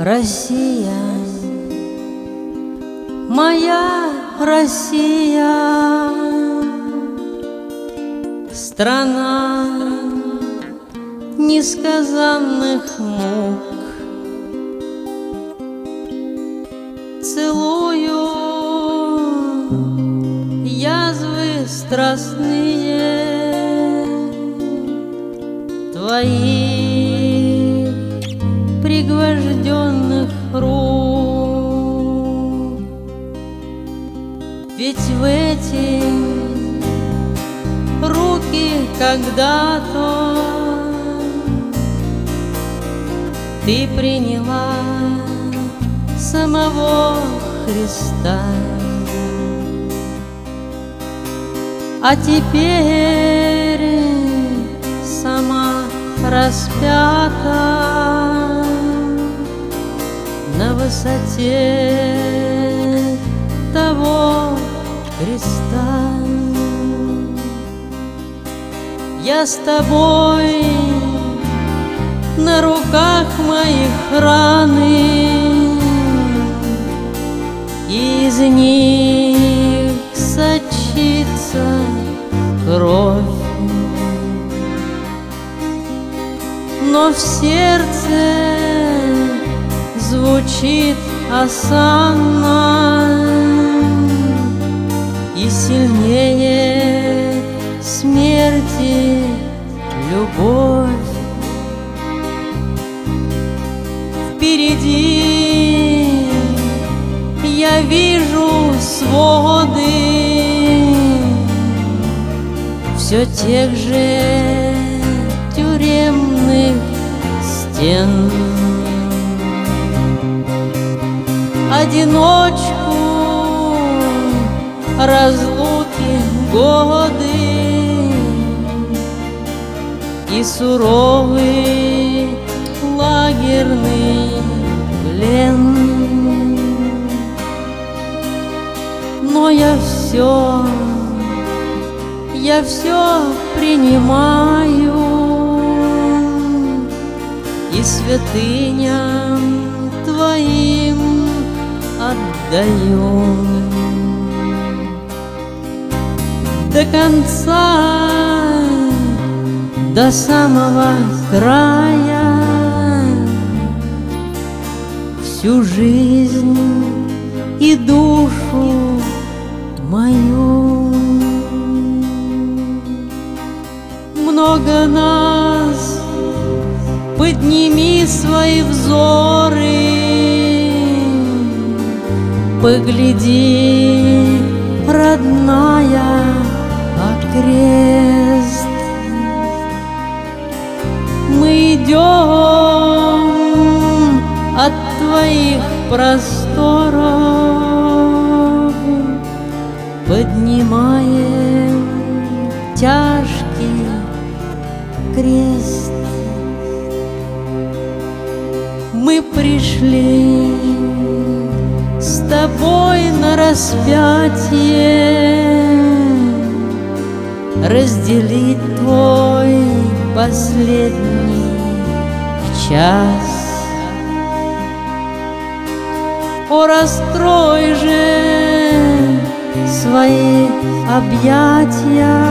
Россия, моя Россия, страна несказанных мук. Целую язвы страстные твоих пригвожденных рук. Ведь в эти руки когда-то ты приняла самого Христа. А теперь сама распята на высоте того креста. Я с тобой, на руках моих раны, из них сочится кровь. Но в сердце звучит осанна, и сильнее смерти любовь. Впереди я вижу своды все тех же тюремных стен. Одиночку разлуки годы и суровый лагерный плен. Но я все принимаю и святыням твоим отдаю. До конца, до самого края, всю жизнь и душу мою. Много нас, подними свои взоры, погляди, родная, окрест. Мы идем от твоих просторов, поднимаем тяжкий крест. Мы пришли с тобой на распятие, разделить твой последний час. О, раскрой же свои объятия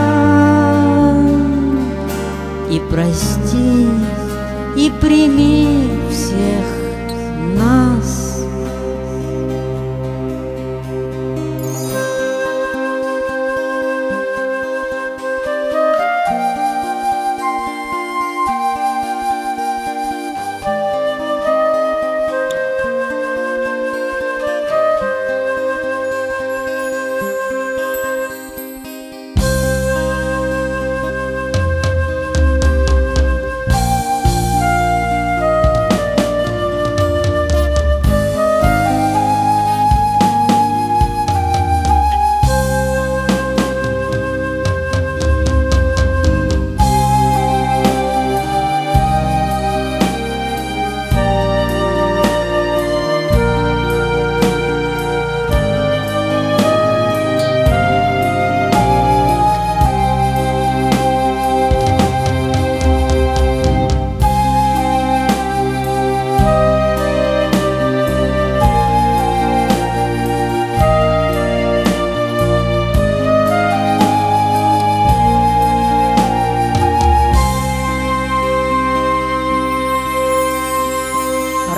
и прости, и прими всех нас.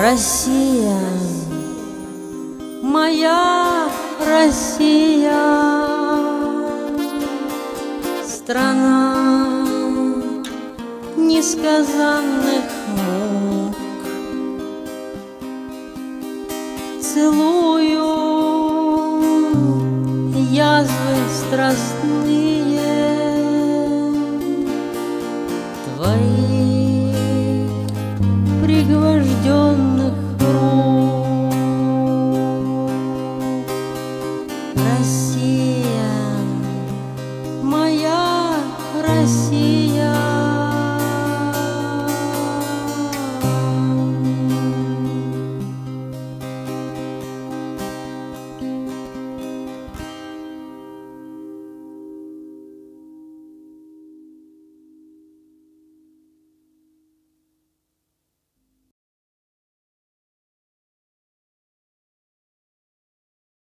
Россия, моя Россия, страна несказанных мук. Целую язвы страстей